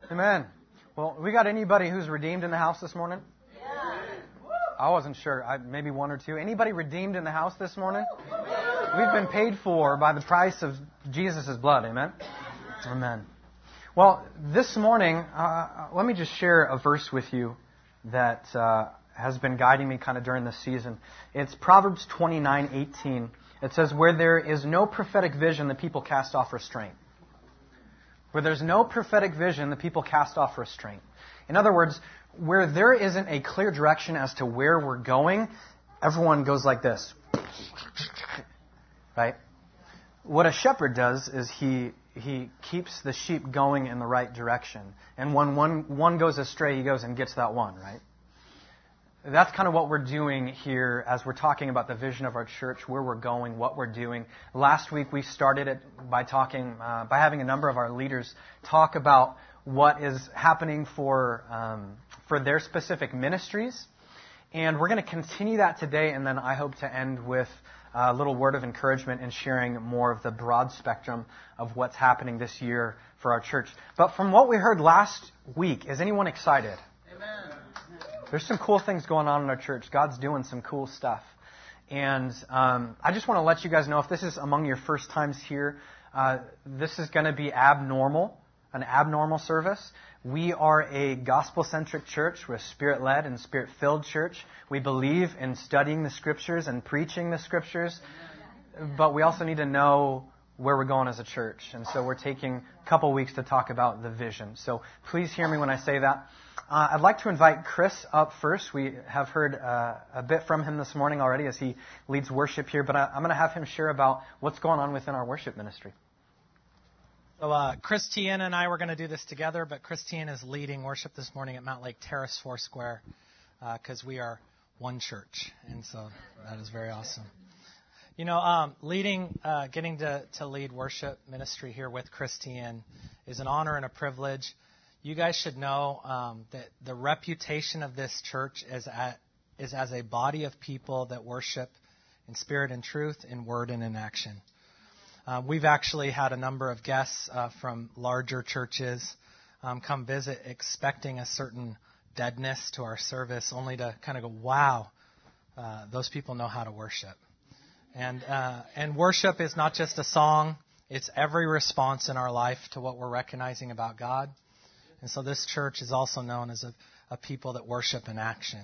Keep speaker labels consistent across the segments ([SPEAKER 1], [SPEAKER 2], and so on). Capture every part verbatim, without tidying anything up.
[SPEAKER 1] Amen. Well, we got anybody who's redeemed in the house this morning?
[SPEAKER 2] Yeah.
[SPEAKER 1] I wasn't sure. I, maybe one or two. Anybody redeemed in the house this morning? We've been paid for by the price of Jesus' blood. Amen? Amen. Well, this morning, uh, let me just share a verse with you that uh, has been guiding me kind of during this season. It's Proverbs twenty-nine eighteen. It says, "Where there is no prophetic vision, the people cast off restraint." Where there's no prophetic vision, the people cast off restraint. In other words, where there isn't a clear direction as to where we're going, everyone goes like this. Right? What a shepherd does is he he keeps the sheep going in the right direction. And when one, one goes astray, he goes and gets that one, right? That's kind of what we're doing here as we're talking about the vision of our church, where we're going, what we're doing. Last week we started it by talking, uh, by having a number of our leaders talk about what is happening for um, for their specific ministries. And we're going to continue that today, and then I hope to end with a little word of encouragement and sharing more of the broad spectrum of what's happening this year for our church. But from what we heard last week, is anyone excited?
[SPEAKER 2] Amen.
[SPEAKER 1] There's some cool things going on in our church. God's doing some cool stuff. And um, I just want to let you guys know, if this is among your first times here, uh, this is going to be abnormal, an abnormal service. We are a gospel-centric church. We're a spirit-led and spirit-filled church. We believe in studying the Scriptures and preaching the Scriptures. But we also need to know where we're going as a church. And so we're taking a couple weeks to talk about the vision. So please hear me when I say that. Uh, I'd like to invite Chris up first. We have heard uh, a bit from him this morning already as he leads worship here, but I, I'm going to have him share about what's going on within our worship ministry.
[SPEAKER 3] So uh, Chris Tien and I were going to do this together, but Chris Tien is leading worship this morning at Mount Lake Terrace Foursquare because uh, we are one church, and so that is very awesome. You know, um, leading, uh, getting to, to lead worship ministry here with Chris Tien is an honor and a privilege. You guys should know um, that the reputation of this church is, at, is as a body of people that worship in spirit and truth, in word and in action. Uh, we've actually had a number of guests uh, from larger churches um, come visit expecting a certain deadness to our service, only to kind of go, wow, uh, those people know how to worship. And uh, and worship is not just a song, it's every response in our life to what we're recognizing about God. And so this church is also known as a, a people that worship in action,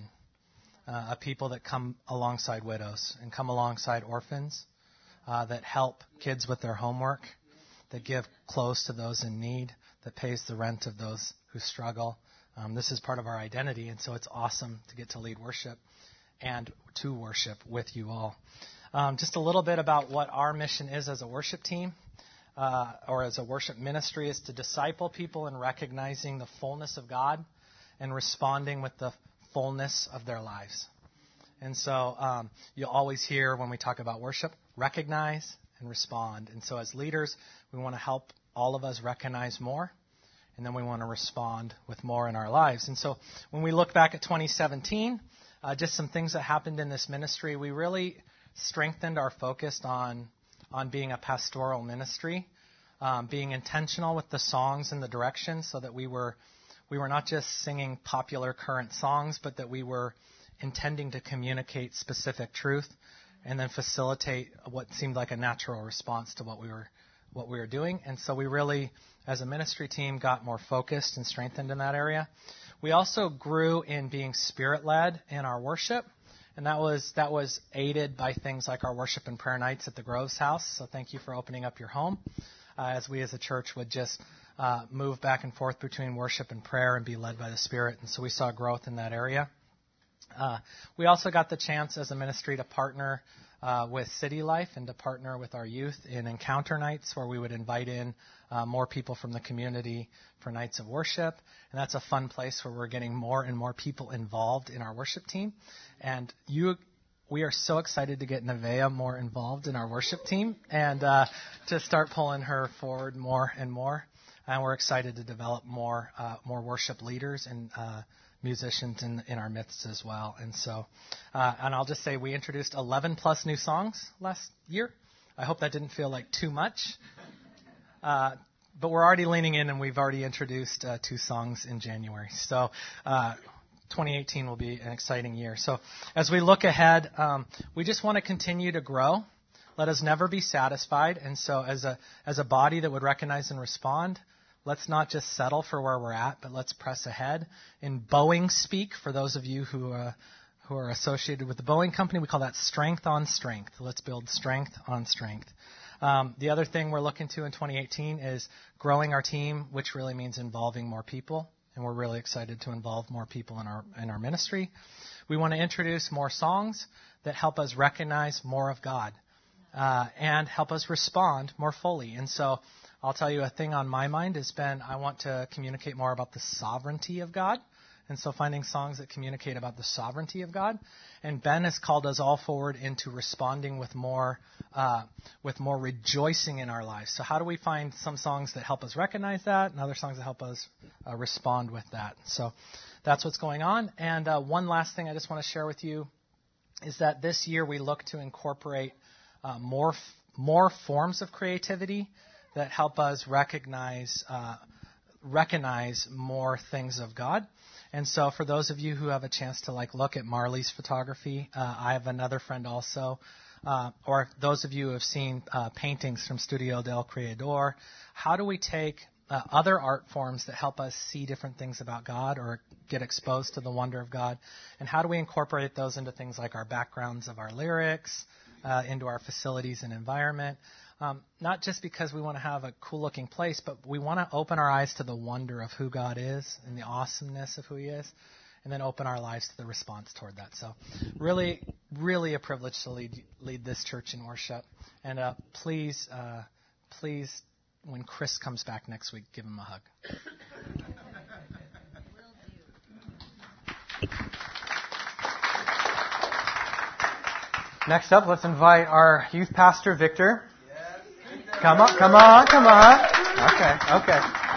[SPEAKER 3] uh, a people that come alongside widows and come alongside orphans, uh, that help kids with their homework, that give clothes to those in need, that pays the rent of those who struggle. Um, this is part of our identity, and so it's awesome to get to lead worship and to worship with you all. Um, just a little bit about what our mission is as a worship team. Uh, or as a worship ministry, is to disciple people in recognizing the fullness of God and responding with the fullness of their lives. And so um, you'll always hear when we talk about worship, recognize and respond. And so as leaders, we want to help all of us recognize more, and then we want to respond with more in our lives. And so when we look back at twenty seventeen, uh, just some things that happened in this ministry, we really strengthened our focus on on being a pastoral ministry, um, being intentional with the songs and the directions, so that we were we were not just singing popular current songs, but that we were intending to communicate specific truth and then facilitate what seemed like a natural response to what we were what we were doing. And so we really, as a ministry team, got more focused and strengthened in that area. We also grew in being spirit-led in our worship. And that was that was aided by things like our worship and prayer nights at the Groves House. So thank you for opening up your home, uh, as we as a church would just uh, move back and forth between worship and prayer and be led by the Spirit. And so we saw growth in that area. Uh, we also got the chance as a ministry to partner uh, with City Life and to partner with our youth in encounter nights, where we would invite in uh, more people from the community for nights of worship. And that's a fun place where we're getting more and more people involved in our worship team. And you, we are so excited to get Nevaeh more involved in our worship team and uh, to start pulling her forward more and more. And we're excited to develop more uh, more worship leaders and uh, musicians in, in our midst as well. And so, uh, and I'll just say we introduced eleven plus new songs last year. I hope that didn't feel like too much. Uh, but we're already leaning in, and we've already introduced uh, two songs in January. So uh, twenty eighteen will be an exciting year. So as we look ahead, um, we just want to continue to grow. Let us never be satisfied. And so as a as a body that would recognize and respond, let's not just settle for where we're at, but let's press ahead. In Boeing speak, for those of you who uh, who are associated with the Boeing company, we call that strength on strength. Let's build strength on strength. Um, the other thing we're looking to in twenty eighteen is growing our team, which really means involving more people. And we're really excited to involve more people in our in our ministry. We want to introduce more songs that help us recognize more of God uh, and help us respond more fully. And so I'll tell you a thing on my mind has been I want to communicate more about the sovereignty of God. And so finding songs that communicate about the sovereignty of God. And Ben has called us all forward into responding with more uh, with more rejoicing in our lives. So how do we find some songs that help us recognize that and other songs that help us uh, respond with that? So that's what's going on. And uh, one last thing I just want to share with you is that this year we look to incorporate uh, more f- more forms of creativity that help us recognize uh, recognize more things of God. And so for those of you who have a chance to like look at Marley's photography, uh, I have another friend also, uh, or those of you who have seen uh, paintings from Studio del Creador, how do we take uh, other art forms that help us see different things about God or get exposed to the wonder of God, and how do we incorporate those into things like our backgrounds of our lyrics, uh, into our facilities and environment? Um, not just because we want to have a cool-looking place, but we want to open our eyes to the wonder of who God is and the awesomeness of who He is, and then open our lives to the response toward that. So really, really a privilege to lead lead this church in worship. And uh, please, uh, please, when Chris comes back next week, give him a hug.
[SPEAKER 1] Next up, let's invite our youth pastor, Victor. Come on, come on, come on. Okay, okay.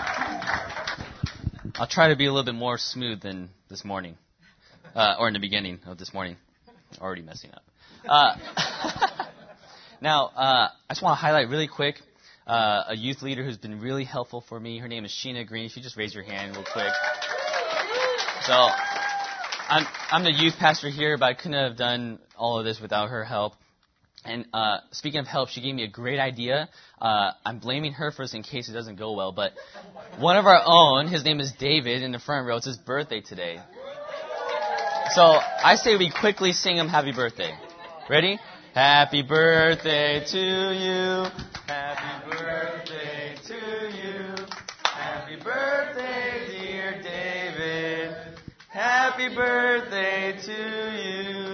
[SPEAKER 2] I'll try to be a little bit more smooth than this morning, uh, or in the beginning of this morning. Already messing up. Uh, now, uh, I just want to highlight really quick uh, a youth leader who's been really helpful for me. Her name is Sheena Green. If you just raise your hand real quick. So, I'm I'm the youth pastor here, but I couldn't have done all of this without her help. And uh, speaking of help, she gave me a great idea. Uh, I'm blaming her for this in case it doesn't go well. But one of our own, his name is David, in the front row. It's his birthday today. So I say we quickly sing him happy birthday. Ready? Happy birthday to you. Happy birthday to you. Happy birthday, dear David. Happy birthday to you.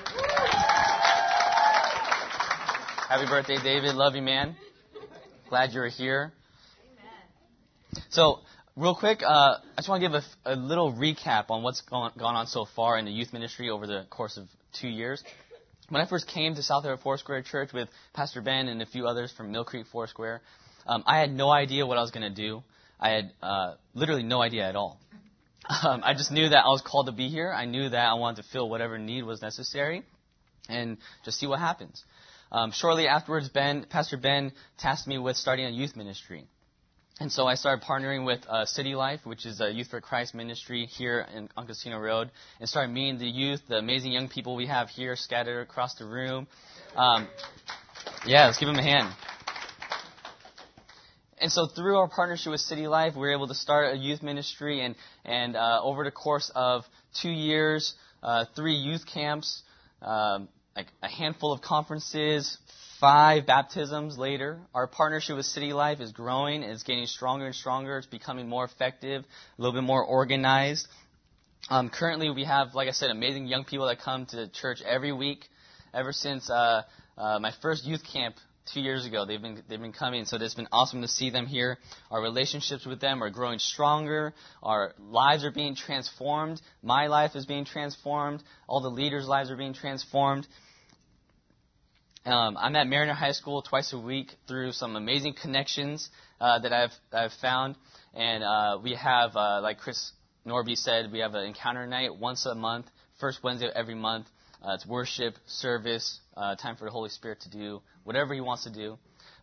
[SPEAKER 2] Happy birthday, David. Love you, man. Glad you're here. Amen. So, real quick, uh, I just want to give a, a little recap on what's gone, gone on so far in the youth ministry over the course of two years. When I first came to South Everett Foursquare Church with Pastor Ben and a few others from Mill Creek Foursquare, um, I had no idea what I was going to do. I had uh, literally no idea at all. Um, I just knew that I was called to be here. I knew that I wanted to fill whatever need was necessary and just see what happens. Um, shortly afterwards, Ben, Pastor Ben tasked me with starting a youth ministry. And so I started partnering with uh, City Life, which is a Youth for Christ ministry here in, on Casino Road, and started meeting the youth, the amazing young people we have here scattered across the room. Um, yeah, let's give them a hand. And so through our partnership with City Life, we were able to start a youth ministry, and, and uh, over the course of two years, uh, three youth camps, um, like a handful of conferences, five baptisms later, our partnership with City Life is growing. It's getting stronger and stronger. It's becoming more effective, a little bit more organized. Um, currently, we have, like I said, amazing young people that come to church every week. Ever since uh, uh, my first youth camp two years ago, they've been they've been coming. So it's been awesome to see them here. Our relationships with them are growing stronger. Our lives are being transformed. My life is being transformed. All the leaders' lives are being transformed. Um, I'm at Mariner High School twice a week through some amazing connections uh, that I've I've found, and uh, we have, uh, like Chris Norby said, we have an encounter night once a month, first Wednesday of every month. Uh, it's worship, service, uh, time for the Holy Spirit to do whatever He wants to do.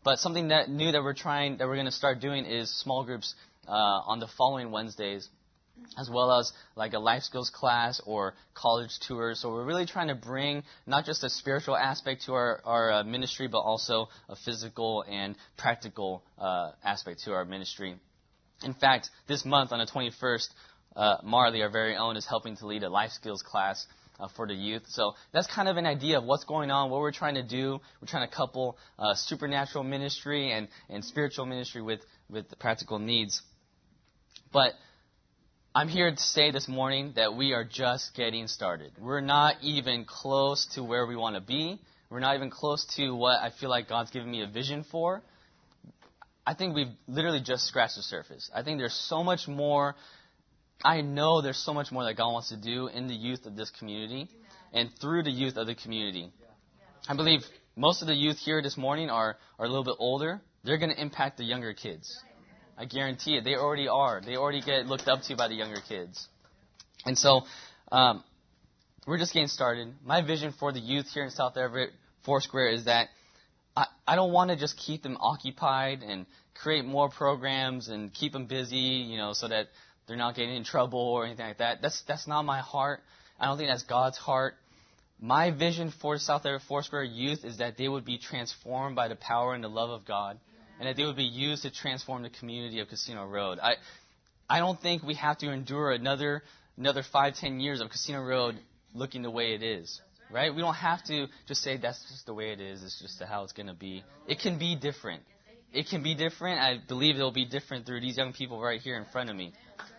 [SPEAKER 2] But something that new that we're trying, that we're going to start doing is small groups uh, on the following Wednesdays, as well as like a life skills class or college tours. So we're really trying to bring not just a spiritual aspect to our, our uh, ministry, but also a physical and practical uh, aspect to our ministry. In fact, this month on the twenty-first, uh, Marley, our very own, is helping to lead a life skills class uh, for the youth. So that's kind of an idea of what's going on, what we're trying to do. We're trying to couple uh, supernatural ministry and, and spiritual ministry with, with the practical needs. But I'm here to say this morning that we are just getting started. We're not even close to where we want to be. We're not even close to what I feel like God's given me a vision for. I think we've literally just scratched the surface. I think there's so much more. I know there's so much more that God wants to do in the youth of this community and through the youth of the community. I believe most of the youth here this morning are, are a little bit older. They're going to impact the younger kids. I guarantee it. They already are. They already get looked up to by the younger kids. And so um, we're just getting started. My vision for the youth here in South Everett Foursquare is that I, I don't want to just keep them occupied and create more programs and keep them busy, you know, so that they're not getting in trouble or anything like that. That's that's not my heart. I don't think that's God's heart. My vision for South Everett Foursquare youth is that they would be transformed by the power and the love of God, and that they would be used to transform the community of Casino Road. I I don't think we have to endure another another five, ten years of Casino Road looking the way it is. Right? We don't have to just say that's just the way it is. It's just how it's going to be. It can be different. It can be different. I believe it will be different through these young people right here in front of me.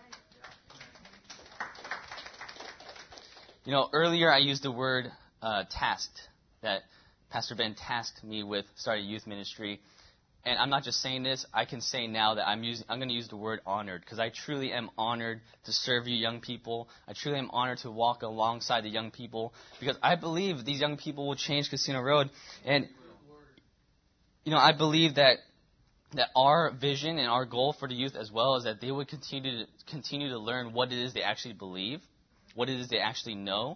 [SPEAKER 2] You know, earlier I used the word uh, tasked, that Pastor Ben tasked me with starting youth ministry. And I'm not just saying this. I can say now that I'm using, I'm going to use the word honored, because I truly am honored to serve you young people. I truly am honored to walk alongside the young people, because I believe these young people will change Casino Road. And, you know, I believe that that our vision and our goal for the youth as well is that they would continue to continue to learn what it is they actually believe, what it is they actually know.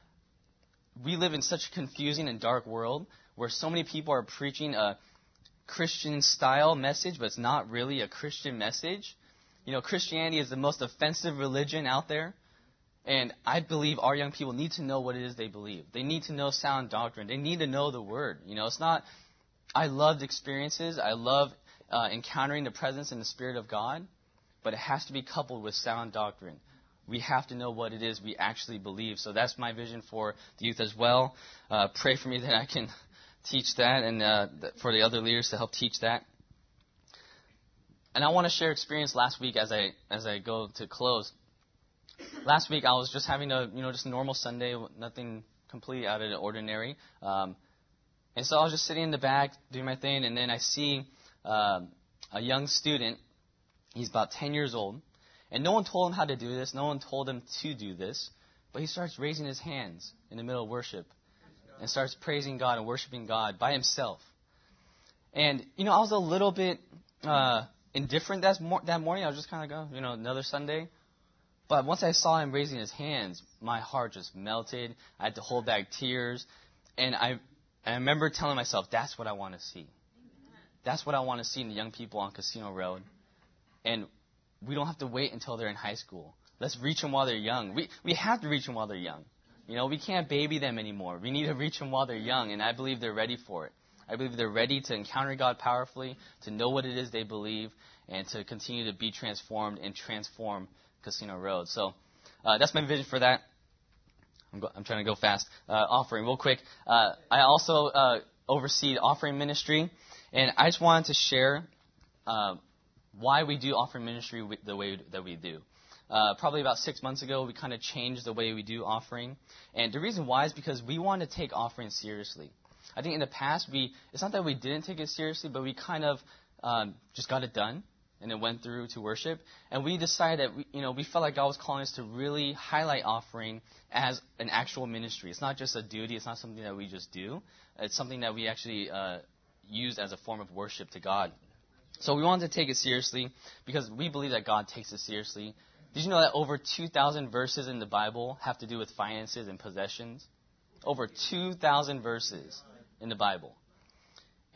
[SPEAKER 2] We live in such a confusing and dark world where so many people are preaching a Christian style message, but it's not really a Christian message. You know, Christianity is the most offensive religion out there. And I believe our young people need to know what it is they believe. They need to know sound doctrine. They need to know the word. You know, it's not, I loved experiences. I love uh, encountering the presence and the Spirit of God, but it has to be coupled with sound doctrine. We have to know what it is we actually believe. So that's my vision for the youth as well. Uh, pray for me that I can teach that, and uh, for the other leaders to help teach that. And I want to share experience last week as I as I go to close. Last week I was just having a you know just a normal Sunday, nothing completely out of the ordinary. Um, and so I was just sitting in the back doing my thing, and then I see um, a young student. He's about ten years old, and no one told him how to do this. No one told him to do this, but he starts raising his hands in the middle of worship and starts praising God and worshiping God by himself. And, you know, I was a little bit uh, indifferent that, mor- that morning. I was just kind of go, you know, another Sunday. But once I saw him raising his hands, my heart just melted. I had to hold back tears. And I, I remember telling myself, that's what I want to see. That's what I want to see in the young people on Casino Road. And we don't have to wait until they're in high school. Let's reach them while they're young. We we have to reach them while they're young. You know, we can't baby them anymore. We need to reach them while they're young, and I believe they're ready for it. I believe they're ready to encounter God powerfully, to know what it is they believe, and to continue to be transformed and transform Casino Road. So uh, that's my vision for that. I'm, go- I'm trying to go fast. Uh, offering, real quick. Uh, I also uh, oversee offering ministry, and I just wanted to share uh, why we do offering ministry the way that we do. Uh, probably about six months ago, we kind of changed the way we do offering. And the reason why is because we want to take offering seriously. I think in the past, we it's not that we didn't take it seriously, but we kind of um, just got it done and it went through to worship. And we decided that, we, you know, we felt like God was calling us to really highlight offering as an actual ministry. It's not just a duty. It's not something that we just do. It's something that we actually uh, use as a form of worship to God. So we wanted to take it seriously because we believe that God takes it seriously. Did you know that over two thousand verses in the Bible have to do with finances and possessions? Over two thousand verses in the Bible. And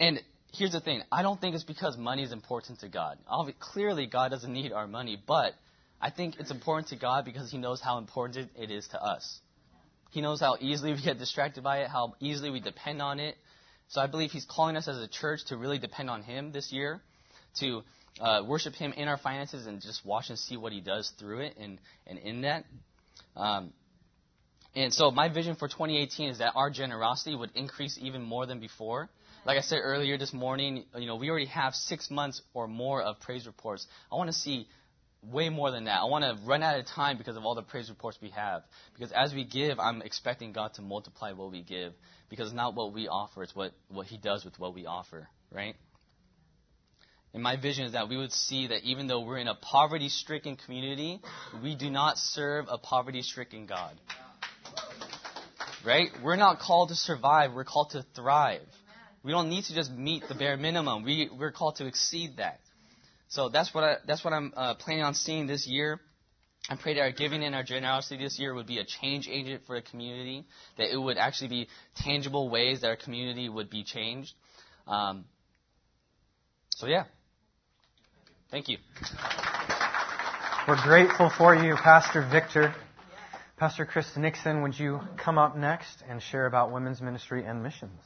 [SPEAKER 2] here's the thing. I don't think it's because money is important to God. Obviously, clearly, God doesn't need our money, but I think it's important to God because he knows how important it is to us. He knows how easily we get distracted by it, how easily we depend on it. So I believe he's calling us as a church to really depend on him this year, to uh, worship him in our finances and just watch and see what he does through it and, and in that. Um, and so my vision for twenty eighteen is that our generosity would increase even more than before. Like I said earlier this morning, you know, we already have six months or more of praise reports. I want to see way more than that. I want to run out of time because of all the praise reports we have. Because as we give, I'm expecting God to multiply what we give. Because it's not what we offer, it's what, what he does with what we offer, right? And my vision is that we would see that even though we're in a poverty-stricken community, we do not serve a poverty-stricken God. Right? We're not called to survive, we're called to thrive. We don't need to just meet the bare minimum. We, we're called to exceed that. So that's what I, that's what I'm uh, planning on seeing this year. I pray that our giving and our generosity this year would be a change agent for the community, that it would actually be tangible ways that our community would be changed. Um, so, yeah. Thank you.
[SPEAKER 1] We're grateful for you, Pastor Victor. Pastor Chris Nixon, would you come up next and share about women's ministry and missions?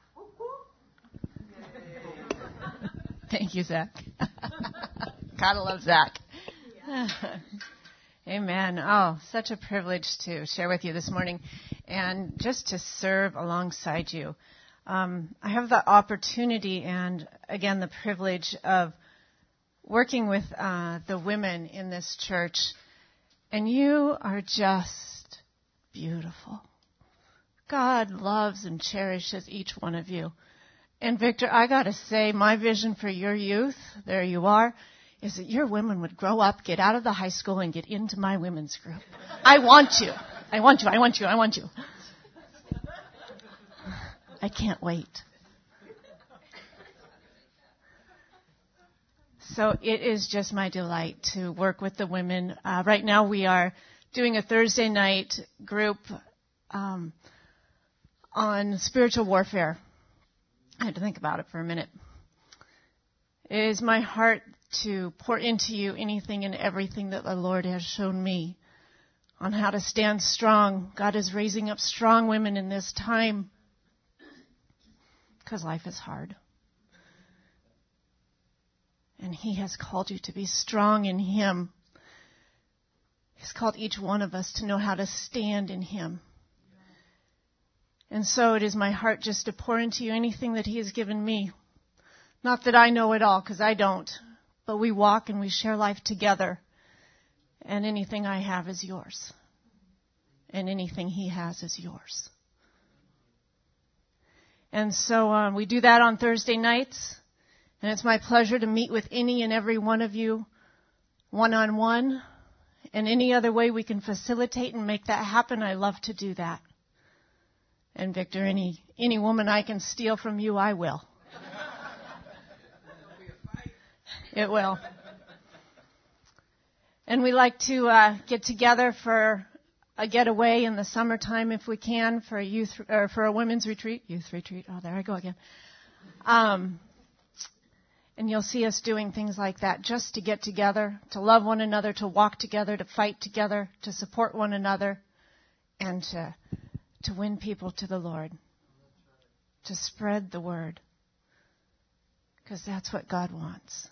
[SPEAKER 4] Thank you, Zach. Gotta love Zach. Amen. Oh, such a privilege to share with you this morning and just to serve alongside you. Um, I have the opportunity and, again, the privilege of working with uh, the women in this church, and you are just beautiful. God loves and cherishes each one of you. And Victor, I got to say, my vision for your youth, there you are, is that your women would grow up, get out of the high school, and get into my women's group. I want you. I want you. I want you. I want you. I can't wait. So it is just my delight to work with the women. Uh, right now we are doing a Thursday night group um, on spiritual warfare. I had to think about it for a minute. It is my heart to pour into you anything and everything that the Lord has shown me on how to stand strong. God is raising up strong women in this time because life is hard. And he has called you to be strong in him. He's called each one of us to know how to stand in him. And so it is my heart just to pour into you anything that he has given me. Not that I know it all, because I don't. But we walk and we share life together. And anything I have is yours. And anything he has is yours. And so um, we do that on Thursday nights. And it's my pleasure to meet with any and every one of you one-on-one. And any other way we can facilitate and make that happen, I love to do that. And Victor, any any woman I can steal from you, I will. It will. And we like to uh, get together for a getaway in the summertime if we can, for a youth or for a women's retreat. Youth retreat. Oh, there I go again. Um, and you'll see us doing things like that just to get together, to love one another, to walk together, to fight together, to support one another, and to to win people to the Lord, to spread the word, because that's what God wants.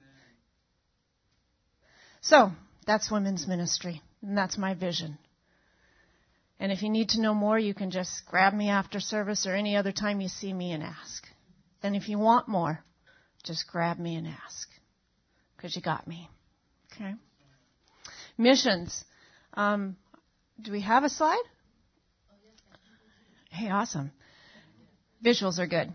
[SPEAKER 4] So that's women's ministry, and that's my vision. And if you need to know more, you can just grab me after service or any other time you see me and ask. And if you want more, just grab me and ask, because you got me. Okay? Missions. Um, do we have a slide? Hey, awesome. Visuals are good.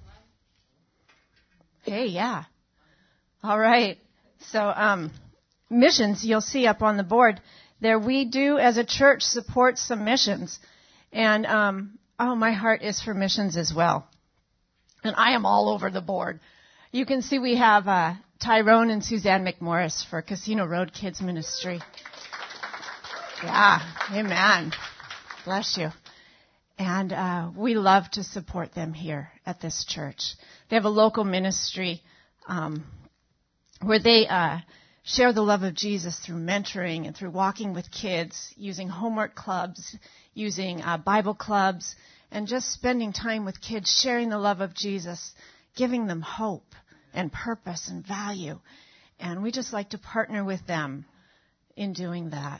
[SPEAKER 4] Hey, yeah. All right. So, um, missions, you'll see up on the board there, we do as a church support some missions. And, um, oh, my heart is for missions as well. And I am all over the board. You can see we have uh, Tyrone and Suzanne McMorris for Casino Road Kids Ministry. Yeah, amen. Bless you. And uh, we love to support them here at this church. They have a local ministry um, where they uh, share the love of Jesus through mentoring and through walking with kids, using homework clubs, using uh, Bible clubs, and just spending time with kids, sharing the love of Jesus, giving them hope and purpose and value. And we just like to partner with them in doing that.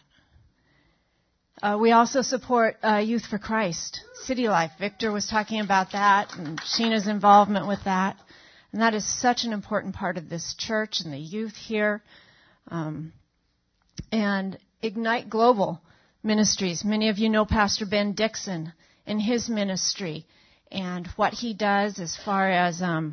[SPEAKER 4] Uh, we also support uh, Youth for Christ, City Life. Victor was talking about that and Sheena's involvement with that. And that is such an important part of this church and the youth here. Um, and Ignite Global Ministries. Many of you know Pastor Ben Dixon and his ministry and what he does as far as um,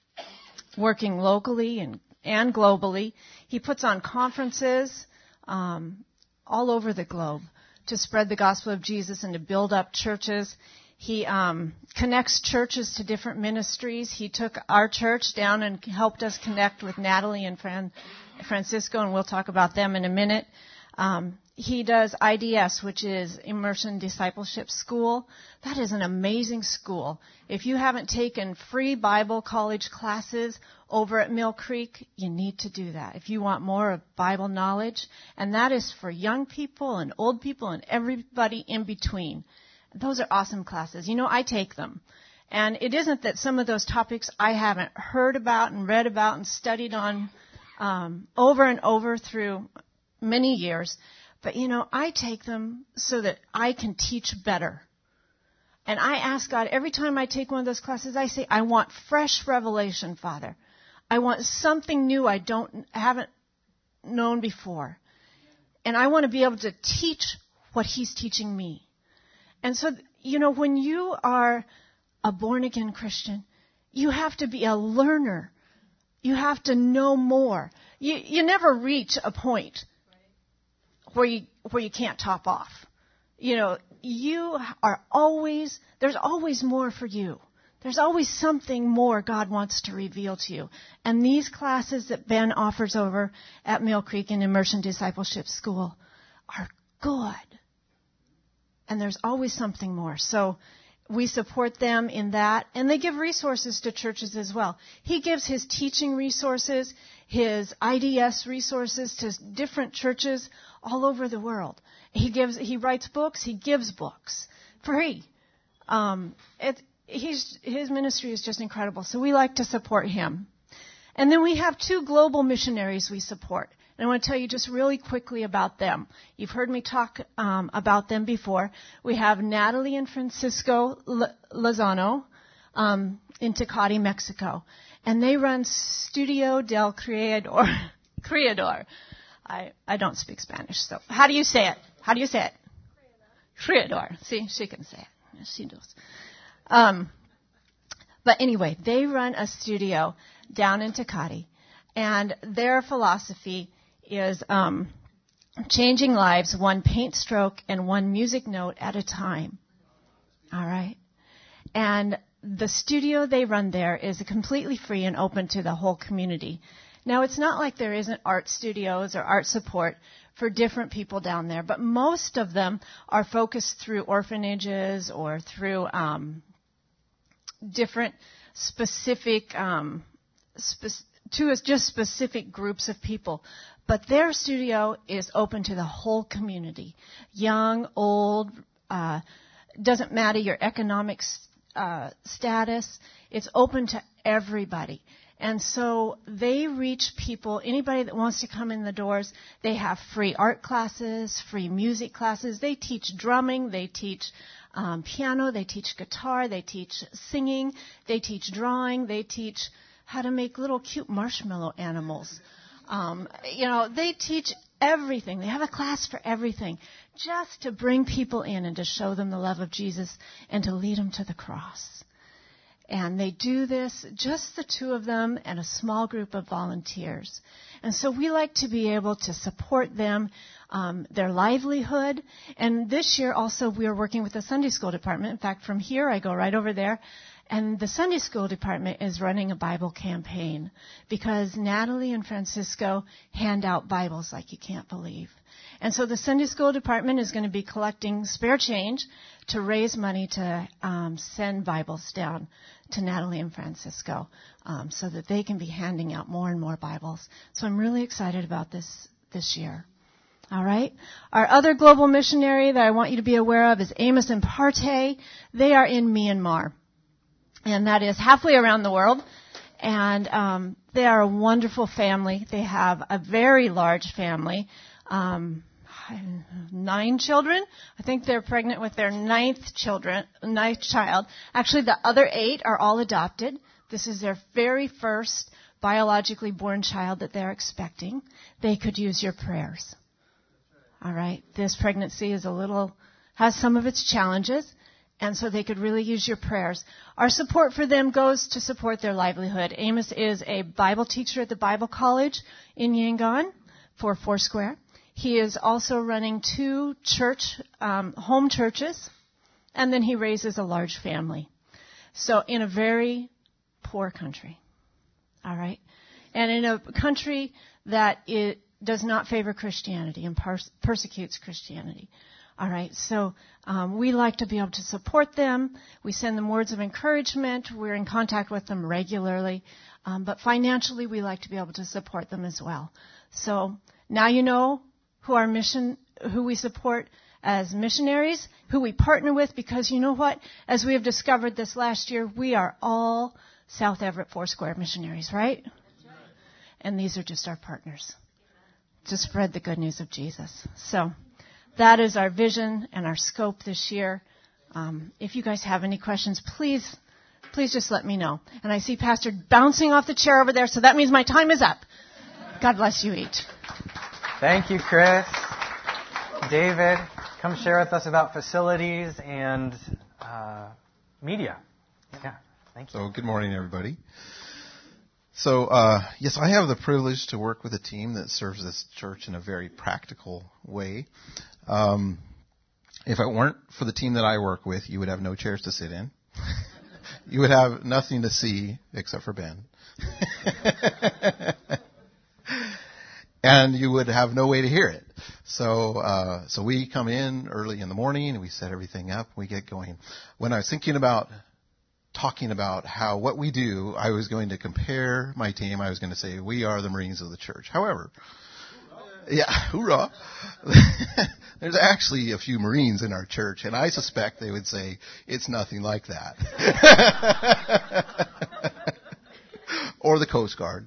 [SPEAKER 4] working locally and, and globally. He puts on conferences um, all over the globe to spread the gospel of Jesus and to build up churches. He um, connects churches to different ministries. He took our church down and helped us connect with Natalie and Fran- Francisco, and we'll talk about them in a minute. Um, he does I D S, which is Immersion Discipleship School. That is an amazing school. If you haven't taken free Bible college classes over at Mill Creek, you need to do that if you want more of Bible knowledge. And that is for young people and old people and everybody in between. Those are awesome classes. You know, I take them. And it isn't that some of those topics I haven't heard about and read about and studied on um, over and over through many years. But, you know, I take them so that I can teach better. And I ask God, every time I take one of those classes, I say, I want fresh revelation, Father. I want something new I don't haven't known before. And I want to be able to teach what He's teaching me. And so, you know, when you are a born-again Christian, you have to be a learner. You have to know more. You, you never reach a point where you where you can't top off. You know, you are always, there's always more for you. There's always something more God wants to reveal to you. And these classes that Ben offers over at Mill Creek and Immersion Discipleship School are good. And there's always something more. So we support them in that. And they give resources to churches as well. He gives his teaching resources, his I D S resources to different churches all over the world. He gives, he writes books, he gives books free. Um, it, he's, his ministry is just incredible. So we like to support him. And then we have two global missionaries we support. And I want to tell you just really quickly about them. You've heard me talk um, about them before. We have Natalie and Francisco L- Lozano um, in Tecate, Mexico. And they run Studio del Creador. Creador. I, I don't speak Spanish, so how do you say it? How do you say it? Creador. See, she can say it. Yes, she does. Um, but anyway, they run a studio down in Tecate, and their philosophy is um, changing lives one paint stroke and one music note at a time. All right? And the studio they run there is completely free and open to the whole community. Now, it's not like there isn't art studios or art support for different people down there, but most of them are focused through orphanages or through um, different specific, um, spe- to just specific groups of people. But their studio is open to the whole community, young, old, uh, doesn't matter your economic uh, status. It's open to everybody. And so they reach people, anybody that wants to come in the doors. They have free art classes, free music classes. They teach drumming. They teach um, piano. They teach guitar. They teach singing. They teach drawing. They teach how to make little cute marshmallow animals. Um, you know, they teach everything. They have a class for everything, just to bring people in and to show them the love of Jesus and to lead them to the cross. And they do this, just the two of them and a small group of volunteers. And so we like to be able to support them, um, their livelihood. And this year also we are working with the Sunday school department. In fact, from here I go right over there. And the Sunday school department is running a Bible campaign because Natalie and Francisco hand out Bibles like you can't believe. And so the Sunday school department is going to be collecting spare change to raise money to um, send Bibles down to Natalie and Francisco um, so that they can be handing out more and more Bibles. So I'm really excited about this this year. All right. Our other global missionary that I want you to be aware of is Amos and Partey. They are in Myanmar, and that is halfway around the world. And um, they are a wonderful family. They have a very large family, um, nine children. I think they're pregnant with their ninth children, ninth child. Actually, the other eight are all adopted. This is their very first biologically born child that they're expecting. They could use your prayers. All right. This pregnancy is a little, has some of its challenges, and so they could really use your prayers. Our support for them goes to support their livelihood. Amos is a Bible teacher at the Bible College in Yangon for Foursquare. He is also running two church, um, home churches, and then he raises a large family. So in a very poor country. All right. And in a country that it does not favor Christianity and pers- persecutes Christianity. All right, so um, we like to be able to support them. We send them words of encouragement. We're in contact with them regularly. Um, but financially, we like to be able to support them as well. So now you know who our mission, who we support as missionaries, who we partner with, because you know what? As we have discovered this last year, we are all South Everett Foursquare missionaries, right? That's right. And these are just our partners to spread the good news of Jesus. So that is our vision and our scope this year. Um, if you guys have any questions, please, please just let me know. And I see Pastor bouncing off the chair over there, so that means my time is up. God bless you each.
[SPEAKER 1] Thank you, Chris. David, come share with us about facilities and uh, media. Yeah, thank you.
[SPEAKER 5] So good morning, everybody. So, uh, yes, I have the privilege to work with a team that serves this church in a very practical way. Um, if it weren't for the team that I work with, you would have no chairs to sit in. You would have nothing to see except for Ben. And you would have no way to hear it. So, uh, so we come in early in the morning and we set everything up. We get going. When I was thinking about talking about how what we do, I was going to compare my team. I was going to say we are the Marines of the church. However, yeah, hoorah. There's actually a few Marines in our church, and I suspect they would say it's nothing like that. Or the Coast Guard.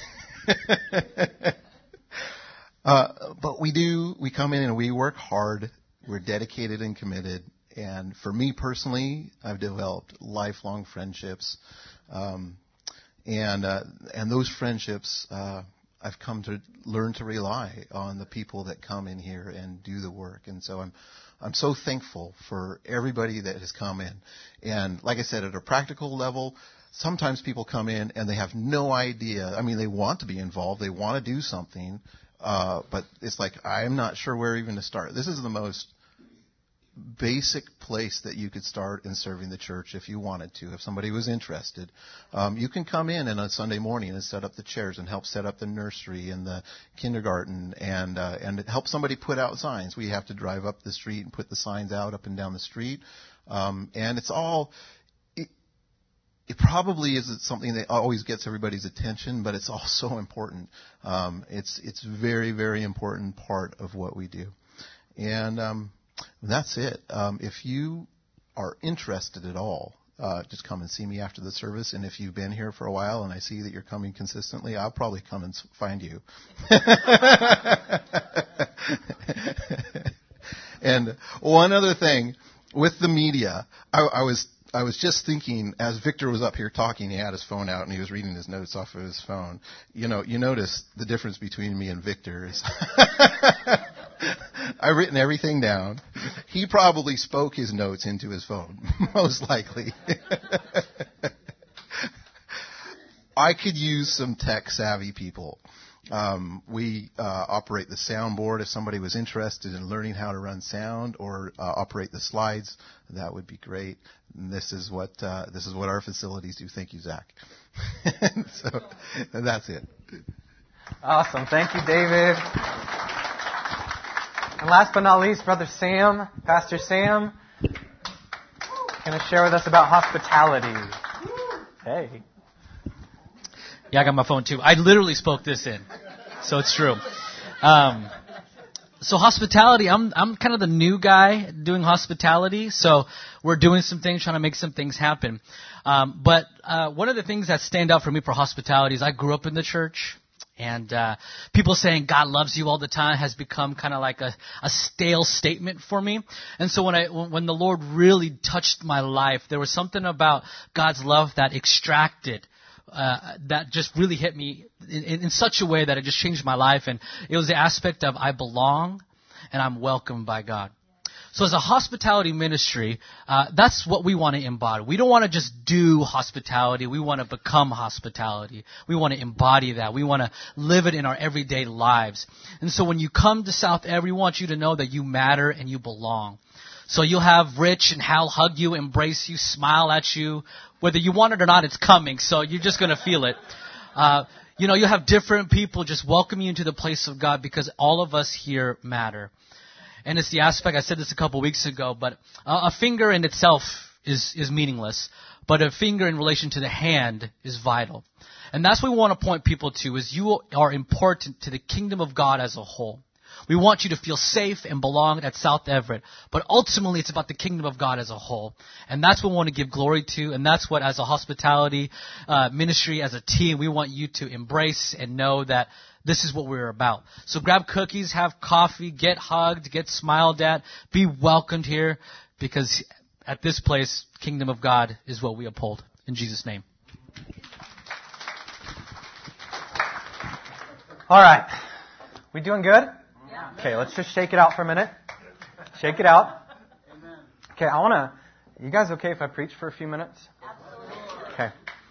[SPEAKER 5] uh, but we do, we come in and we work hard. We're dedicated and committed. And for me personally, I've developed lifelong friendships, um, and uh, and those friendships, uh, I've come to learn to rely on the people that come in here and do the work. And so I'm I'm so thankful for everybody that has come in. And like I said, at a practical level, sometimes people come in and they have no idea. I mean, they want to be involved, they want to do something, uh, but it's like I'm not sure where even to start. This is the most basic place that you could start in serving the church if you wanted to. If somebody was interested, um, you can come in on a Sunday morning and set up the chairs and help set up the nursery and the kindergarten and uh, and help somebody put out signs. We have to drive up the street and put the signs out up and down the street, um, and it's all. It, it probably isn't something that always gets everybody's attention, but it's also important. Um, it's it's very very important part of what we do, and. Um, That's it. Um, if you are interested at all, uh, just come and see me after the service. And if you've been here for a while and I see that you're coming consistently, I'll probably come and find you. And one other thing with the media, I, I was I was just thinking as Victor was up here talking, he had his phone out and he was reading his notes off of his phone. You know, you notice the difference between me and Victor is. I've written everything down. He probably spoke his notes into his phone, most likely. I could use some tech-savvy people. Um, we uh, operate the soundboard. If somebody was interested in learning how to run sound or uh, operate the slides, that would be great. And this is what uh, this is what our facilities do. Thank you, Zach. So and that's it.
[SPEAKER 1] Awesome. Thank you, David. And last but not least, Brother Sam, Pastor Sam, going to share with us about hospitality. Hey.
[SPEAKER 6] Yeah, I got my phone too. I literally spoke this in, so it's true. Um, so hospitality, I'm I'm kind of the new guy doing hospitality, so we're doing some things, trying to make some things happen. Um, but uh, one of the things that stand out for me for hospitality is I grew up in the church, and uh, people saying God loves you all the time has become kind of like a, a stale statement for me. And so when I when the Lord really touched my life, there was something about God's love that extracted. Uh, that just really hit me in, in such a way that it just changed my life. And it was the aspect of I belong and I'm welcomed by God. So as a hospitality ministry, uh, that's what we want to embody. We don't want to just do hospitality. We want to become hospitality. We want to embody that. We want to live it in our everyday lives. And so when you come to South Everett, we want you to know that you matter and you belong. So you'll have Rich and Hal hug you, embrace you, smile at you. Whether you want it or not, it's coming. So you're just going to feel it. Uh, you know, you'll have different people just welcome you into the place of God because all of us here matter. And it's the aspect, I said this a couple weeks ago, but a, a finger in itself is, is meaningless. But a finger in relation to the hand is vital. And that's what we want to point people to, is you are important to the kingdom of God as a whole. We want you to feel safe and belong at South Everett. But ultimately, it's about the kingdom of God as a whole. And that's what we want to give glory to. And that's what, as a hospitality uh, ministry, as a team, we want you to embrace and know that this is what we're about. So grab cookies, have coffee, get hugged, get smiled at, be welcomed here. Because at this place, kingdom of God is what we uphold. In Jesus' name.
[SPEAKER 1] All right. We doing good? Okay, let's just shake it out for a minute. Shake it out. Okay, I want to... You guys okay if I preach for a few minutes? Okay.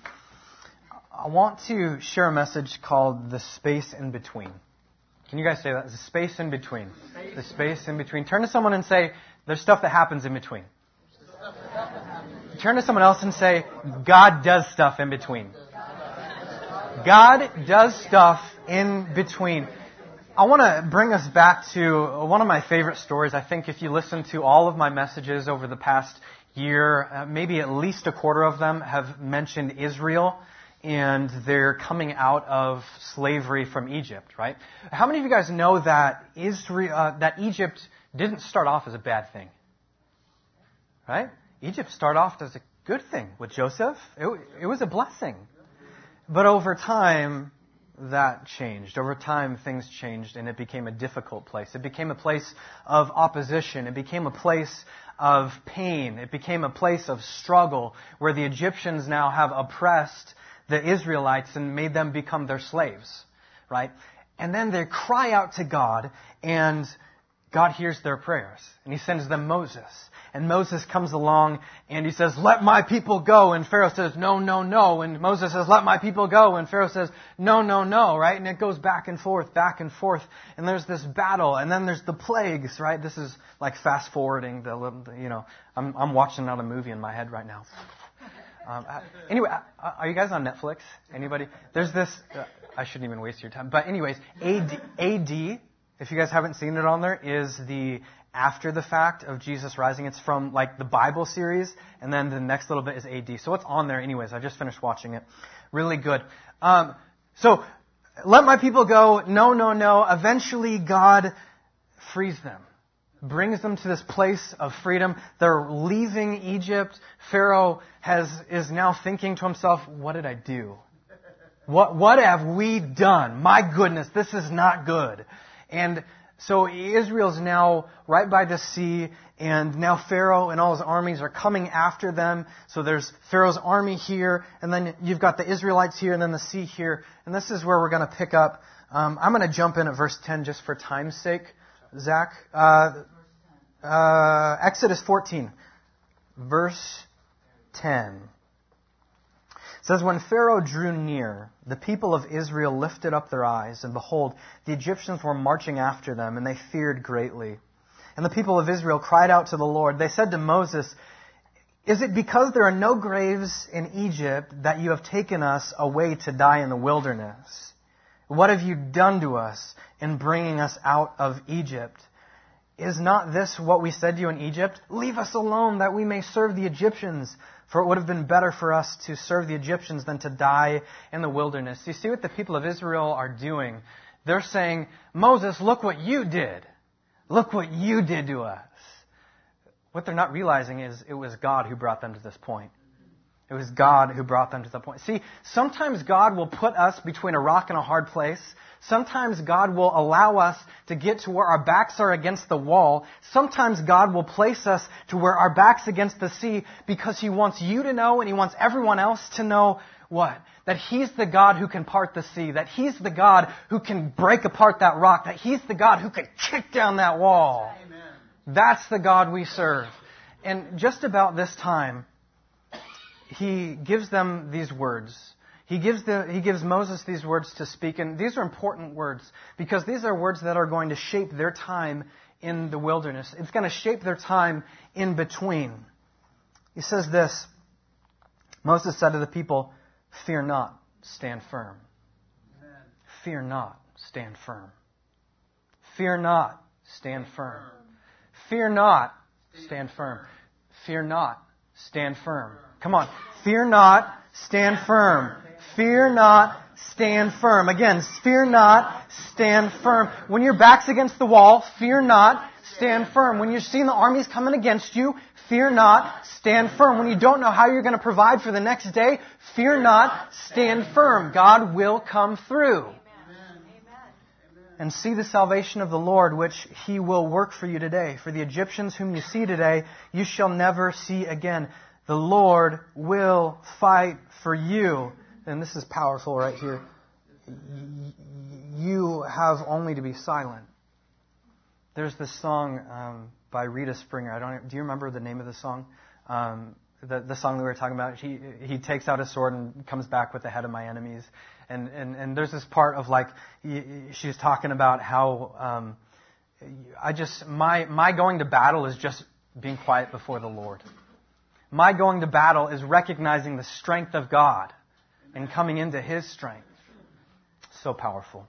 [SPEAKER 1] I want to share a message called The Space in Between. Can you guys say that? The space in between. The space in between. Turn to someone and say, there's stuff that happens in between. Turn to someone else and say, God does stuff in between. God does stuff in between. I want to bring us back to one of my favorite stories. I think if you listen to all of my messages over the past year, uh, maybe at least a quarter of them have mentioned Israel and their coming out of slavery from Egypt, right? How many of you guys know that Israel, uh, that Egypt didn't start off as a bad thing? Right? Egypt started off as a good thing with Joseph. It, it was a blessing. But over time, that changed. Over time, things changed, and it became a difficult place. It became a place of opposition. It became a place of pain. It became a place of struggle where the Egyptians now have oppressed the Israelites and made them become their slaves, right? And then they cry out to God, and God hears their prayers, and He sends them Moses. And Moses comes along and he says, let my people go. And Pharaoh says, no, no, no. And Moses says, let my people go. And Pharaoh says, no, no, no, right? And it goes back and forth, back and forth. And there's this battle. And then there's the plagues, right? This is like fast forwarding the, you know, I'm, I'm watching another movie in my head right now. Um, anyway, are you guys on Netflix? Anybody? There's this, uh, I shouldn't even waste your time. But anyways, A D, A D, if you guys haven't seen it on there, is the after the fact of Jesus rising. It's from like the Bible series, and then the next little bit is A D. So it's on there anyways. I just finished watching it. Really good. Um, so, let my people go. No, no, no. Eventually God frees them. Brings them to this place of freedom. They're leaving Egypt. Pharaoh has is now thinking to himself, what did I do? What, what have we done? My goodness, this is not good. And so Israel's now right by the sea, and now Pharaoh and all his armies are coming after them. So there's Pharaoh's army here, and then you've got the Israelites here, and then the sea here. And this is where we're going to pick up. Um, I'm going to jump in at verse ten just for time's sake, Zach. Uh, uh, Exodus fourteen, verse ten. It says, when Pharaoh drew near, the people of Israel lifted up their eyes, and behold, the Egyptians were marching after them, and they feared greatly. And the people of Israel cried out to the Lord. They said to Moses, is it because there are no graves in Egypt that you have taken us away to die in the wilderness? What have you done to us in bringing us out of Egypt? Is not this what we said to you in Egypt? Leave us alone that we may serve the Egyptians. For it would have been better for us to serve the Egyptians than to die in the wilderness. You see what the people of Israel are doing? They're saying, Moses, look what you did. Look what you did to us. What they're not realizing is it was God who brought them to this point. It was God who brought them to the point. See, sometimes God will put us between a rock and a hard place. Sometimes God will allow us to get to where our backs are against the wall. Sometimes God will place us to where our back's against the sea because He wants you to know and He wants everyone else to know what? That He's the God who can part the sea. That He's the God who can break apart that rock. That He's the God who can kick down that wall. Amen. That's the God we serve. And just about this time, He gives them these words. He gives the, he gives Moses these words to speak. And these are important words because these are words that are going to shape their time in the wilderness. It's going to shape their time in between. He says this. Moses said to the people, fear not, stand firm. Amen. Fear not, stand firm. Fear not, stand firm. Fear not, stand firm. Fear not, stand firm. Come on. Fear not, stand firm. Fear not, stand firm. Again, fear not, stand firm. When your back's against the wall, fear not, stand firm. When you're seeing the armies coming against you, fear not, stand firm. When you don't know how you're going to provide for the next day, fear not, stand firm. God will come through. And see the salvation of the Lord, which He will work for you today. For the Egyptians whom you see today, you shall never see again. The Lord will fight for you. And this is powerful right here. You have only to be silent. There's this song um, by Rita Springer. I don't. Do you remember the name of the song? Um, the the song that we were talking about. He he takes out his sword and comes back with the head of my enemies. And and and there's this part of like she's talking about how um, I just my my going to battle is just being quiet before the Lord. My going to battle is recognizing the strength of God and coming into His strength. So powerful.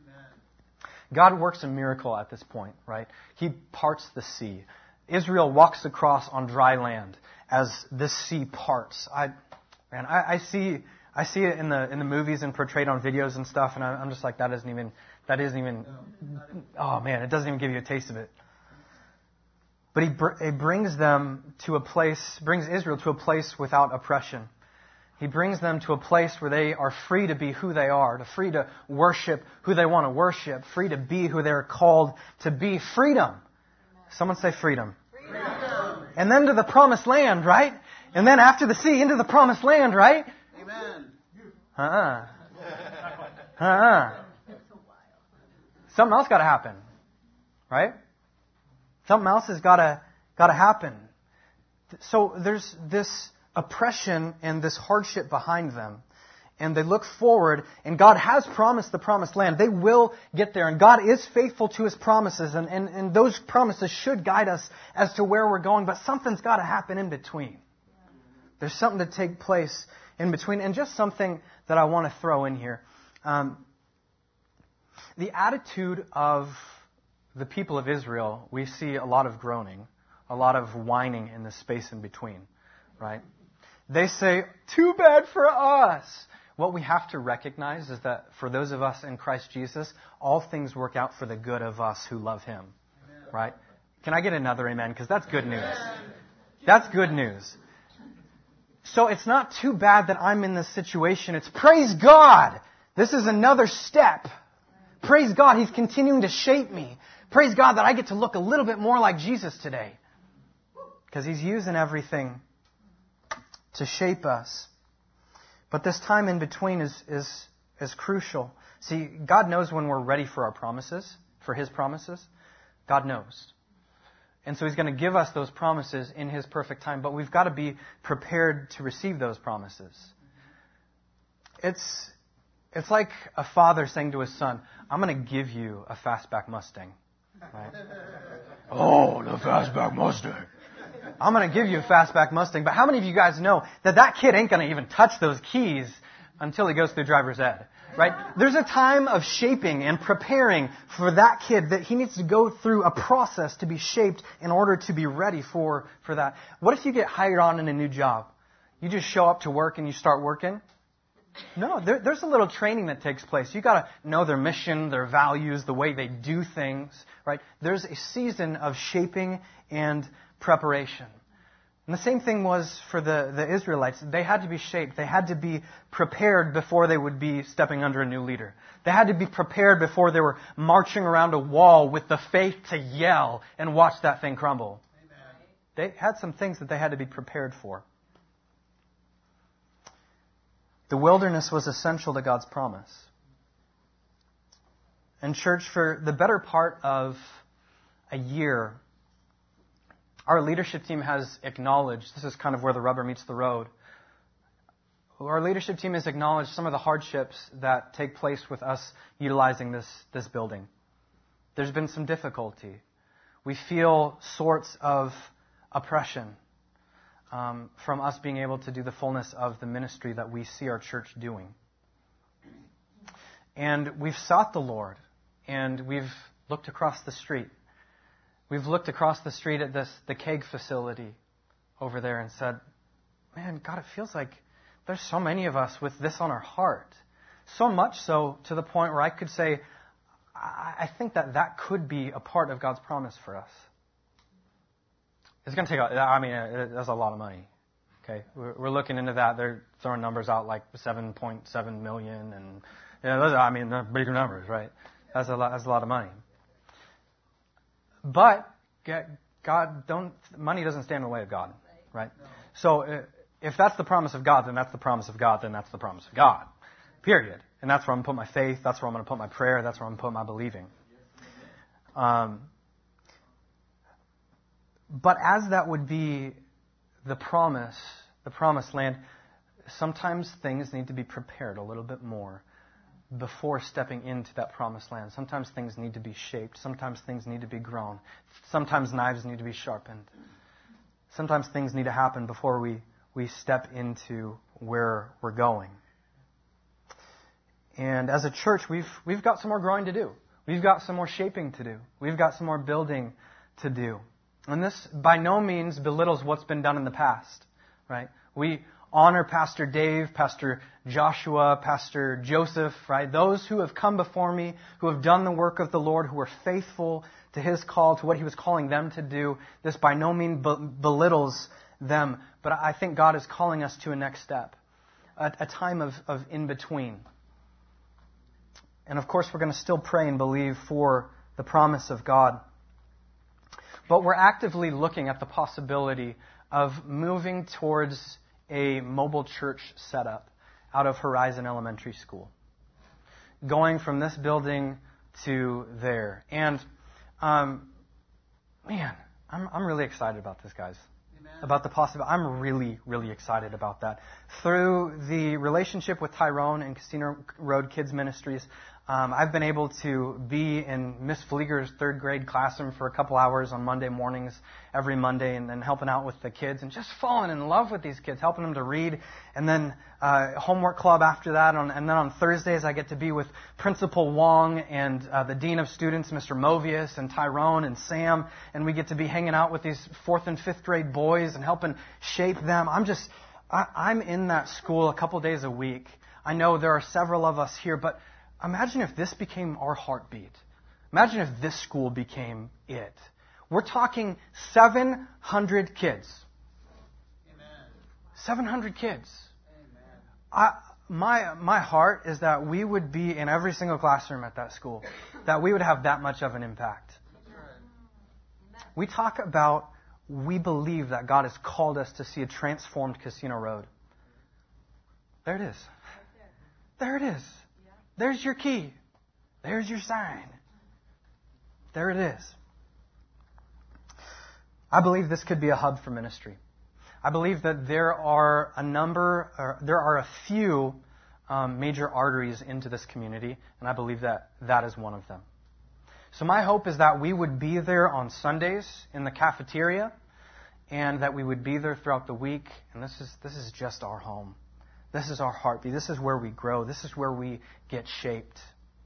[SPEAKER 1] God works a miracle at this point, right? He parts the sea. Israel walks across on dry land as this sea parts. I, man, I, I see, I see it in the in the movies and portrayed on videos and stuff, and I, I'm just like, that isn't even, that isn't even. Oh man, it doesn't even give you a taste of it. But he br- it brings them to a place, brings Israel to a place without oppression. He brings them to a place where they are free to be who they are, to free to worship who they want to worship, free to be who they're called to be. Freedom. Someone say freedom. Freedom. And then to the promised land, right? And then after the sea, into the promised land, right? Amen. Uh-uh. Uh-uh. Something else got to happen, right? Something else has got to got to happen. So there's this oppression and this hardship behind them. And they look forward, and God has promised the promised land. They will get there, and God is faithful to His promises, and, and, and those promises should guide us as to where we're going, but something's got to happen in between. There's something to take place in between, and just something that I want to throw in here. Um, the attitude of the people of Israel, we see a lot of groaning, a lot of whining in the space in between, right? They say, too bad for us. What we have to recognize is that for those of us in Christ Jesus, all things work out for the good of us who love Him. Amen. Right? Can I get another amen? Because that's good news. That's good news. So it's not too bad that I'm in this situation. It's praise God. This is another step. Praise God. He's continuing to shape me. Praise God that I get to look a little bit more like Jesus today. Because He's using everything to shape us. But this time in between is, is, is crucial. See, God knows when we're ready for our promises, for His promises. God knows. And so He's going to give us those promises in His perfect time, but we've got to be prepared to receive those promises. It's, it's like a father saying to his son, I'm going to give you a fastback Mustang. Right? Oh, the fastback Mustang. I'm going to give you a fastback Mustang. But how many of you guys know that that kid ain't going to even touch those keys until he goes through driver's ed, right? There's a time of shaping and preparing for that kid that he needs to go through a process to be shaped in order to be ready for, for that. What if you get hired on in a new job? You just show up to work and you start working? No, there, there's a little training that takes place. You got to know their mission, their values, the way they do things, right? There's a season of shaping and preparation. And the same thing was for the, the Israelites. They had to be shaped. They had to be prepared before they would be stepping under a new leader. They had to be prepared before they were marching around a wall with the faith to yell and watch that thing crumble. Amen. They had some things that they had to be prepared for. The wilderness was essential to God's promise. And church, for the better part of a year, our leadership team has acknowledged, this is kind of where the rubber meets the road, our leadership team has acknowledged some of the hardships that take place with us utilizing this, this building. There's been some difficulty. We feel sorts of oppression um, from us being able to do the fullness of the ministry that we see our church doing. And we've sought the Lord, and we've looked across the street. We've looked across the street at this the K E G facility over there and said, man, God, it feels like there's so many of us with this on our heart. So much so to the point where I could say, I, I think that that could be a part of God's promise for us. It's going to take, a, I mean, it, that's a lot of money. Okay, we're, we're looking into that. They're throwing numbers out like seven point seven million, and you know, those are, I mean, they're bigger numbers, right? That's a lot. That's a lot of money. But God, don't money doesn't stand in the way of God, right? So if that's the promise of God, then that's the promise of God. Then that's the promise of God. Period. And that's where I'm going to put my faith. That's where I'm going to put my prayer. That's where I'm going to put my believing. Um, but as that would be the promise, the promised land, sometimes things need to be prepared a little bit more before stepping into that promised land. Sometimes things need to be shaped. Sometimes things need to be grown. Sometimes knives need to be sharpened. Sometimes things need to happen before we, we step into where we're going. And as a church, we've we've got some more growing to do. We've got some more shaping to do. We've got some more building to do. And this by no means belittles what's been done in the past, right? We honor Pastor Dave, Pastor Joshua, Pastor Joseph, right? Those who have come before me, who have done the work of the Lord, who are faithful to His call, to what He was calling them to do. This by no means belittles them, but I think God is calling us to a next step, a, a time of, of in-between. And of course, we're going to still pray and believe for the promise of God. But we're actively looking at the possibility of moving towards a mobile church setup out of Horizon Elementary School. Going from this building to there. And, um, man, I'm, I'm really excited about this, guys. Amen. About the possibility. I'm really, really excited about that. Through the relationship with Tyrone and Casino Road Kids Ministries, Um, I've been able to be in Miss Flieger's third grade classroom for a couple hours on Monday mornings, every Monday, and then helping out with the kids and just falling in love with these kids, helping them to read. And then uh, homework club after that. On, and then on Thursdays, I get to be with Principal Wong and uh, the Dean of Students, Mister Movius, and Tyrone and Sam. And we get to be hanging out with these fourth and fifth grade boys and helping shape them. I'm just, I, I'm in that school a couple days a week. I know there are several of us here, but imagine if this became our heartbeat. Imagine if this school became it. We're talking seven hundred kids. Amen. seven hundred kids. Amen. I, my, my heart is that we would be in every single classroom at that school, that we would have that much of an impact. We talk about, we believe that God has called us to see a transformed Casino Road. There it is. There it is. There's your key. There's your sign. There it is. I believe this could be a hub for ministry. I believe that there are a number, or there are a few um, major arteries into this community, and I believe that that is one of them. So my hope is that we would be there on Sundays in the cafeteria, and that we would be there throughout the week. And this is this is just our home. This is our heartbeat. This is where we grow. This is where we get shaped.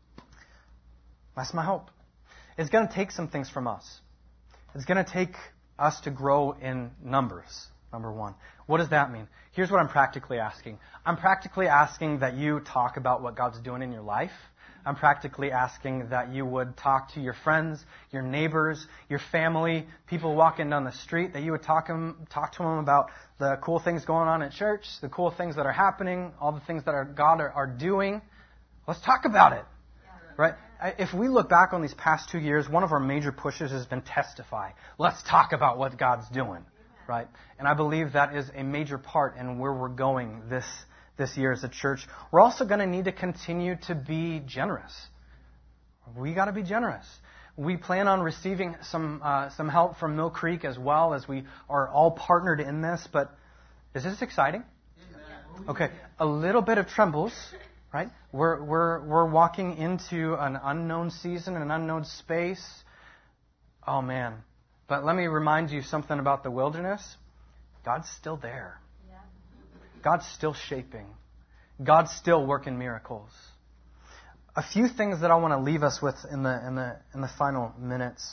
[SPEAKER 1] That's my hope. It's going to take some things from us. It's going to take us to grow in numbers, number one. What does that mean? Here's what I'm practically asking. I'm practically asking that you talk about what God's doing in your life. I'm practically asking that you would talk to your friends, your neighbors, your family, people walking down the street, that you would talk, them, talk to them about the cool things going on at church, the cool things that are happening, all the things that our God are, are doing. Let's talk about it. Right? If we look back on these past two years, one of our major pushes has been testify. Let's talk about what God's doing. Right? And I believe that is a major part in where we're going this this year as a church. We're also going to need to continue to be generous. We got to be generous. We plan on receiving some uh, some help from Mill Creek as well, as we are all partnered in this. But is this exciting? Okay, a little bit of trembles, right? We're we're we're walking into an unknown season, an unknown space. Oh man! But let me remind you something about the wilderness. God's still there. God's still shaping. God's still working miracles. A few things that I want to leave us with in the in the in the final minutes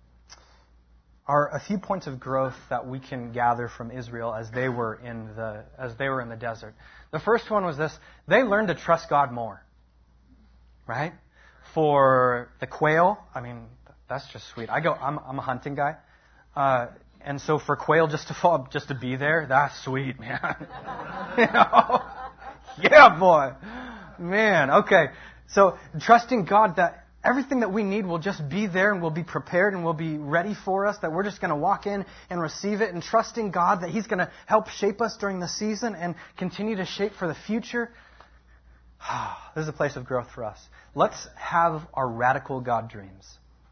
[SPEAKER 1] are a few points of growth that we can gather from Israel as they were in the as they were in the desert. The first one was this: they learned to trust God more. Right? For the quail, I mean, that's just sweet. I go. I'm I'm a hunting guy. Uh, And so for quail just to fall, just to be there, that's sweet, man. You know? Yeah, boy. Man, okay. So trusting God that everything that we need will just be there and will be prepared and will be ready for us, that we're just going to walk in and receive it, and trusting God that He's going to help shape us during the season and continue to shape for the future. This is a place of growth for us. Let's have our radical God dreams.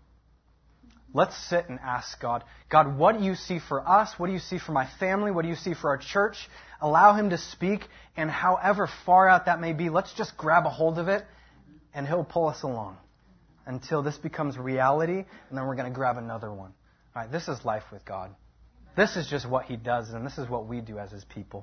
[SPEAKER 1] Let's sit and ask God, God, what do you see for us? What do you see for my family? What do you see for our church? Allow Him to speak, and however far out that may be, let's just grab a hold of it, and He'll pull us along until this becomes reality, and then we're going to grab another one. All right, this is life with God. This is just what He does, and this is what we do as His people.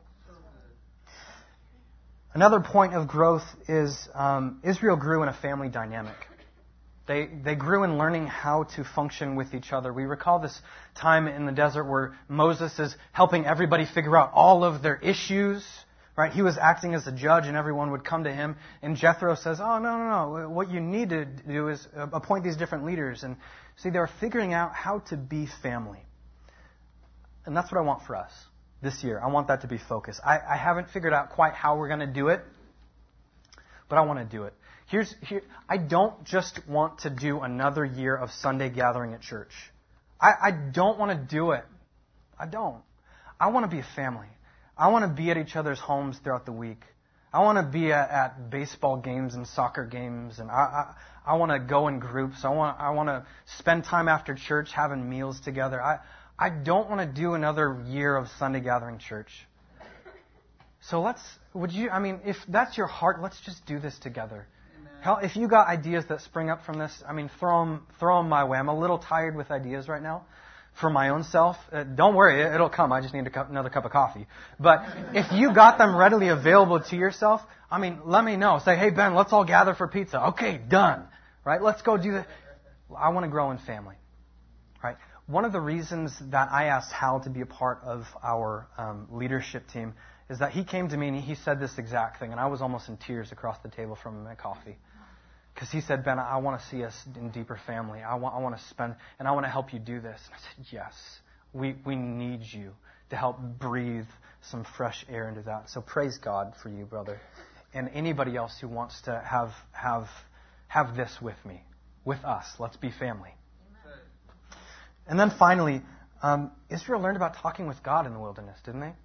[SPEAKER 1] Another point of growth is um, Israel grew in a family dynamic. They they grew in learning how to function with each other. We recall this time in the desert where Moses is helping everybody figure out all of their issues. Right? He was acting as a judge, and everyone would come to him. And Jethro says, "Oh no no no! What you need to do is appoint these different leaders." And see, they were figuring out how to be family, and that's what I want for us this year. I want that to be focus. I, I haven't figured out quite how we're going to do it, but I want to do it. Here's here. I don't just want to do another year of Sunday gathering at church. I, I don't want to do it. I don't. I want to be a family. I want to be at each other's homes throughout the week. I want to be at, at baseball games and soccer games, and I I, I want to go in groups. I want I want to spend time after church having meals together. I I don't want to do another year of Sunday gathering church. So let's. Would you? I mean, if that's your heart, let's just do this together. Hell, if you got ideas that spring up from this, I mean, throw them, throw them my way. I'm a little tired with ideas right now for my own self. Uh, don't worry, it'll come. I just need a cup, another cup of coffee. But if you got them readily available to yourself, I mean, let me know. Say, hey, Ben, let's all gather for pizza. Okay, done. Right? Let's go do that. I want to grow in family. Right? One of the reasons that I asked Hal to be a part of our um, leadership team is that he came to me and he said this exact thing, and I was almost in tears across the table from him at coffee. Because he said, Ben, I want to see us in deeper family. I want, I want to spend, and I want to help you do this. And I said, yes, we, we need you to help breathe some fresh air into that. So praise God for you, brother. And anybody else who wants to have, have, have this with me, with us. Let's be family. Amen. And then finally, um, Israel learned about talking with God in the wilderness, didn't they?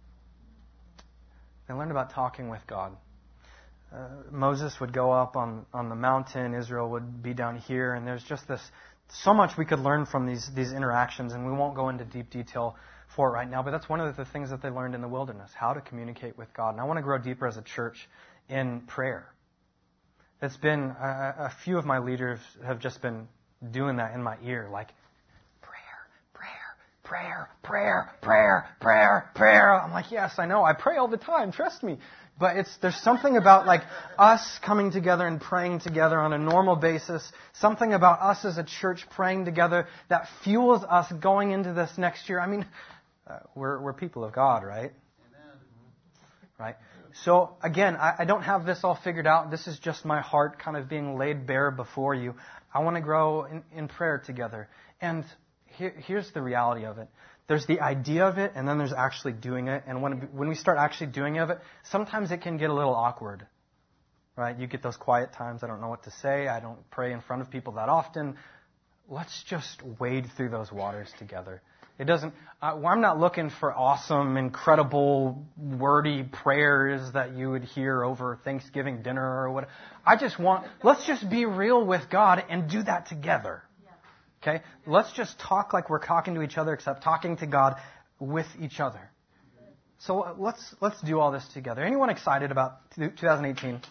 [SPEAKER 1] They learned about talking with God. Uh, Moses would go up on, on the mountain. Israel would be down here. And there's just this, so much we could learn from these, these interactions. And we won't go into deep detail for it right now. But that's one of the things that they learned in the wilderness, how to communicate with God. And I want to grow deeper as a church in prayer. It's been, a, a few of my leaders have just been doing that in my ear. Like, prayer, prayer, prayer, prayer, prayer, prayer. I'm I'm like, yes, I know. I pray all the time. Trust me. But it's there's something about like us coming together and praying together on a normal basis, something about us as a church praying together that fuels us going into this next year. I mean, uh, we're we're people of God, right? Amen. Right? So again, I, I don't have this all figured out. This is just my heart kind of being laid bare before you. I want to grow in, in prayer together. And here, here's the reality of it. There's the idea of it, and then there's actually doing it. And when when we start actually doing of it, sometimes it can get a little awkward, right? You get those quiet times. I don't know what to say. I don't pray in front of people that often. Let's just wade through those waters together. It doesn't. Uh, well, I'm not looking for awesome, incredible, wordy prayers that you would hear over Thanksgiving dinner or what. I just want. Let's just be real with God and do that together. Okay? Let's just talk like we're talking to each other, except talking to God with each other. So let's let's do all this together. Anyone excited about twenty eighteen?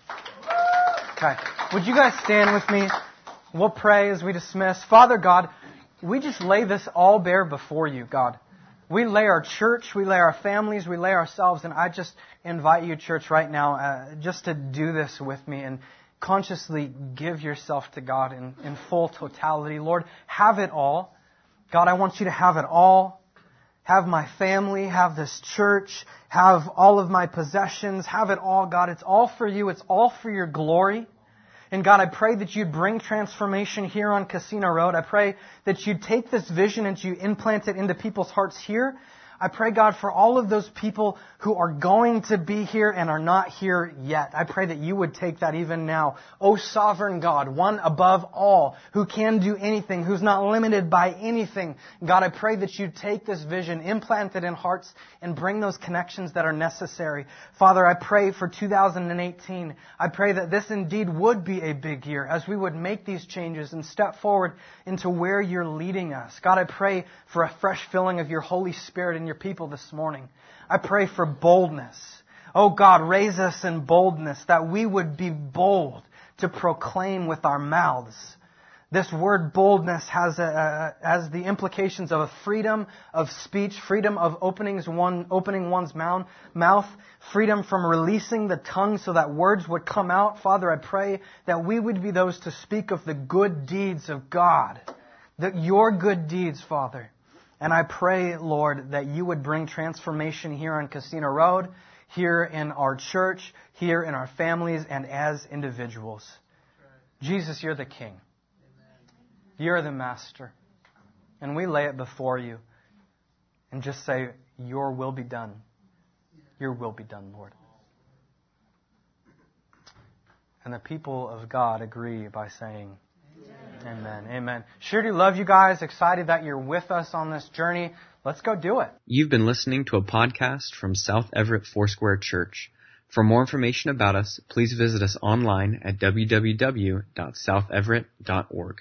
[SPEAKER 1] Okay. Would you guys stand with me? We'll pray as we dismiss. Father God, we just lay this all bare before you, God. We lay our church, we lay our families, we lay ourselves, and I just invite you, church, right now, uh, just to do this with me and consciously give yourself to God in, in full totality. Lord, have it all. God, I want you to have it all. Have my family, have this church, have all of my possessions, have it all, God. It's all for you. It's all for your glory. And God, I pray that you'd bring transformation here on Casino Road. I pray that you'd take this vision and you implant it into people's hearts here. I pray, God, for all of those people who are going to be here and are not here yet. I pray that you would take that even now. O sovereign God, one above all, who can do anything, who's not limited by anything. God, I pray that you take this vision, implant it in hearts, and bring those connections that are necessary. Father, I pray for two thousand eighteen. I pray that this indeed would be a big year as we would make these changes and step forward into where you're leading us. God, I pray for a fresh filling of your Holy Spirit in your people this morning. I pray for boldness. Oh God, raise us in boldness that we would be bold to proclaim with our mouths. This word boldness has a, a, has the implications of a freedom of speech, freedom of openings one, opening one's mouth, mouth, freedom from releasing the tongue so that words would come out. Father, I pray that we would be those to speak of the good deeds of God, that your good deeds, Father. And I pray, Lord, that you would bring transformation here on Casino Road, here in our church, here in our families, and as individuals. Jesus, you're the King. You're the Master. And we lay it before you and just say, your will be done. Your will be done, Lord. And the people of God agree by saying, Amen. Amen. Amen. Sure do love you guys. Excited that you're with us on this journey. Let's go do it.
[SPEAKER 7] You've been listening to a podcast from South Everett Foursquare Church. For more information about us, please visit us online at w w w dot south everett dot org.